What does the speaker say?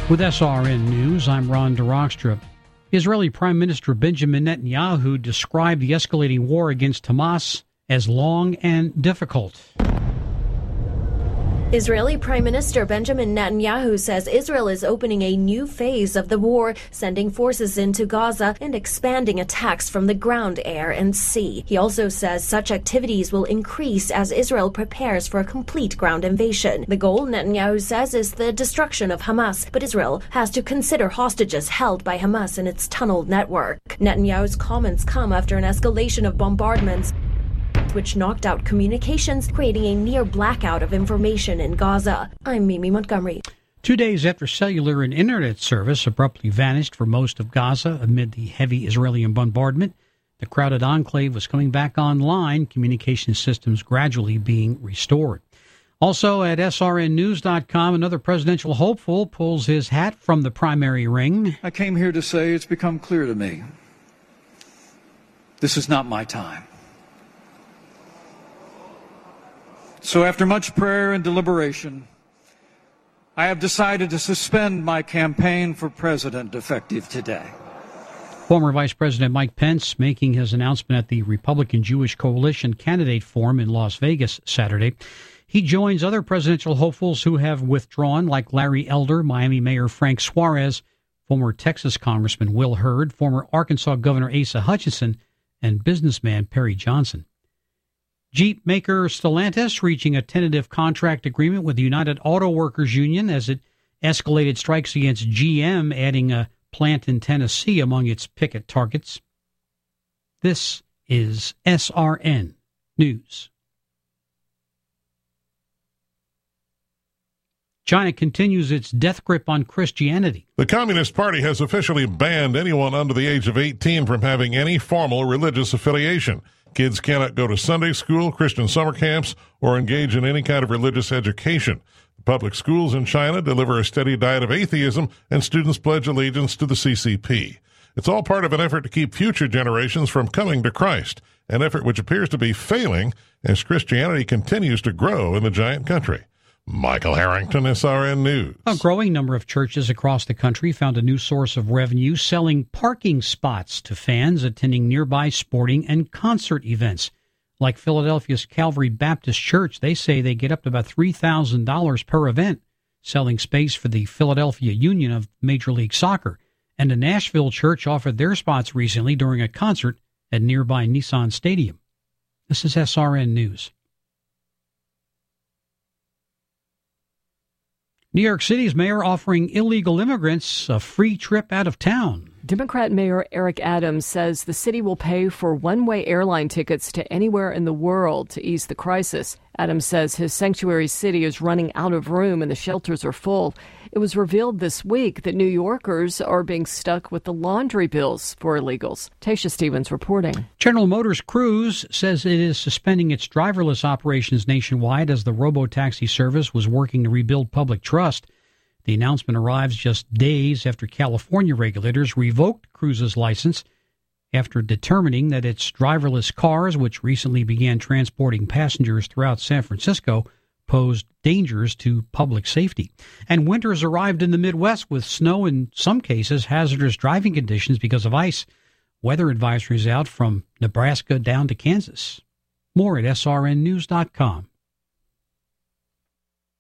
With SRN News, I'm Ron DeRockstra. Israeli Prime Minister Benjamin Netanyahu described the escalating war against Hamas as long and difficult. Israeli Prime Minister Benjamin Netanyahu says Israel is opening a new phase of the war, sending forces into Gaza and expanding attacks from the ground, air, and sea. He also says such activities will increase as Israel prepares for a complete ground invasion. The goal, Netanyahu says, is the destruction of Hamas, but Israel has to consider hostages held by Hamas in its tunnel network. Netanyahu's comments come after an escalation of bombardments which knocked out communications, creating a near blackout of information in Gaza. I'm Mimi Montgomery. 2 days after cellular and internet service abruptly vanished for most of Gaza amid the heavy Israeli bombardment, the crowded enclave was coming back online, communication systems gradually being restored. Also at srnnews.com, another presidential hopeful pulls his hat from the primary ring. I came here to say it's become clear to me. This is not my time. So after much prayer and deliberation, I have decided to suspend my campaign for president effective today. Former Vice President Mike Pence making his announcement at the Republican Jewish Coalition Candidate Forum in Las Vegas Saturday. He joins other presidential hopefuls who have withdrawn, like Larry Elder, Miami Mayor Frank Suarez, former Texas Congressman Will Hurd, former Arkansas Governor Asa Hutchinson, and businessman Perry Johnson. Jeep maker Stellantis reaching a tentative contract agreement with the United Auto Workers Union as it escalated strikes against GM, adding a plant in Tennessee among its picket targets. This is SRN News. China continues its death grip on Christianity. The Communist Party has officially banned anyone under the age of 18 from having any formal religious affiliation. Kids cannot go to Sunday school, Christian summer camps, or engage in any kind of religious education. The public schools in China deliver a steady diet of atheism, and students pledge allegiance to the CCP. It's all part of an effort to keep future generations from coming to Christ, an effort which appears to be failing as Christianity continues to grow in the giant country. Michael Harrington, SRN News. A growing number of churches across the country found a new source of revenue selling parking spots to fans attending nearby sporting and concert events. Like Philadelphia's Calvary Baptist Church, they say they get up to about $3,000 per event, selling space for the Philadelphia Union of Major League Soccer. And a Nashville church offered their spots recently during a concert at nearby Nissan Stadium. This is SRN News. New York City's mayor offering illegal immigrants a free trip out of town. Democrat Mayor Eric Adams says the city will pay for one-way airline tickets to anywhere in the world to ease the crisis. Adams says his sanctuary city is running out of room and the shelters are full. It was revealed this week that New Yorkers are being stuck with the laundry bills for illegals. Tasha Stevens reporting. General Motors Cruise says it is suspending its driverless operations nationwide as the robo-taxi service was working to rebuild public trust. The announcement arrives just days after California regulators revoked Cruise's license after determining that its driverless cars, which recently began transporting passengers throughout San Francisco, posed dangers to public safety. And winter has arrived in the Midwest with snow, in some cases hazardous driving conditions because of ice. Weather advisories out from Nebraska down to Kansas. More at srnnews.com.